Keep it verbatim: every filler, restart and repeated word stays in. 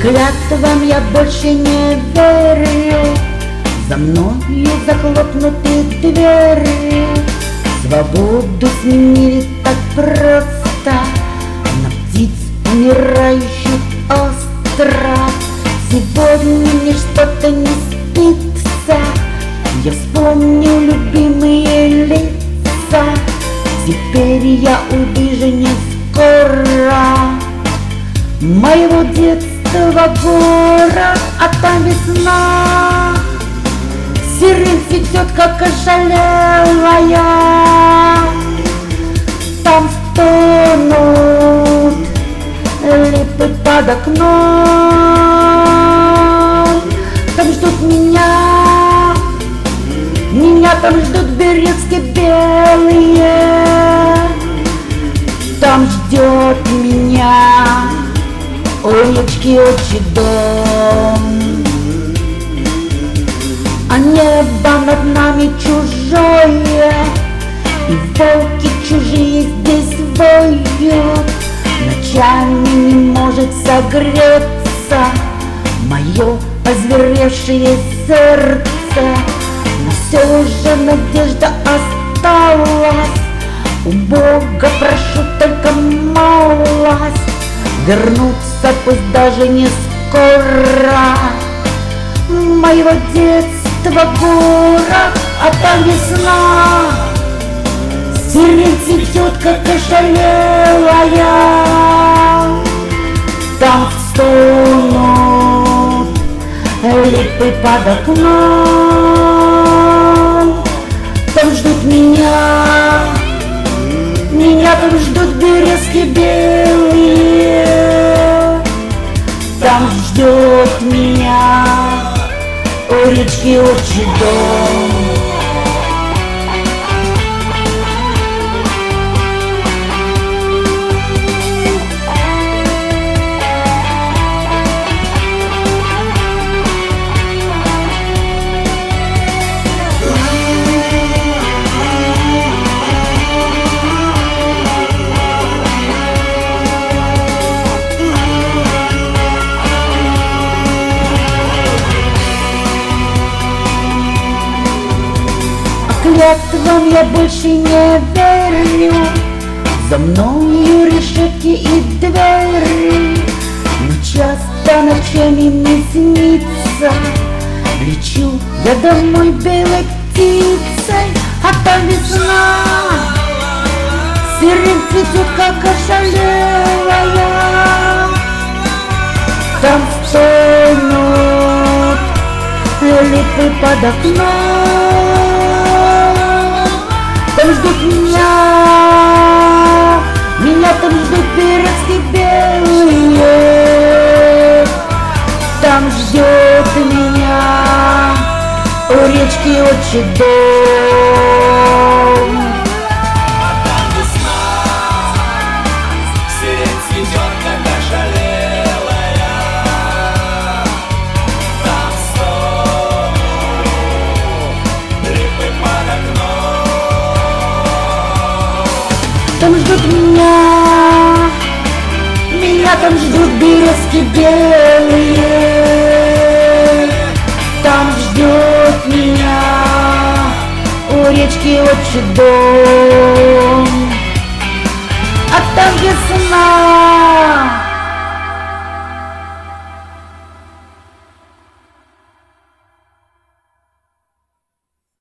Клятвам я больше не верю, за мною захлопнуты двери. Свободу сменили так просто на птиц, умирающих остро. Сегодня мне что-то не спится, я вспомню любимые лица. Теперь я увижу не скоро моего детства город, а там весна. Сирень цветет, как ошалелая, там стонут липы под окном. Там ждут меня, меня там ждут березки белые. Там ждет меня у речки отчий дом. А небо над нами чужое, и волки чужие здесь воют. Ночами не может согреться мое озверевшее сердце, но все же надежда осталась. У Бога прошу только малость вернуться, пусть даже не скоро, моего детства город, а там весна. Сирень цветет, как ошалелая, там стонут липы под окном. Там ждут меня, меня там ждут березки белые. Там ждет меня у речки отчий дом. Клятвам я больше не верю, за мною решетки и двери. Но часто ночами мне снится, лечу я домой белой птицей, а там весна. Сирень цветет, как ошалелая, там стонут липы под окном. Там ждут меня, меня там ждут березки белые. Там ждет меня у речки отчий дом. А там весна, сирень цветет, как ошалелая. Там стонут липы под окном. Там ждут меня, меня там ждут березки белые. Там ждет меня у речки отчий дом.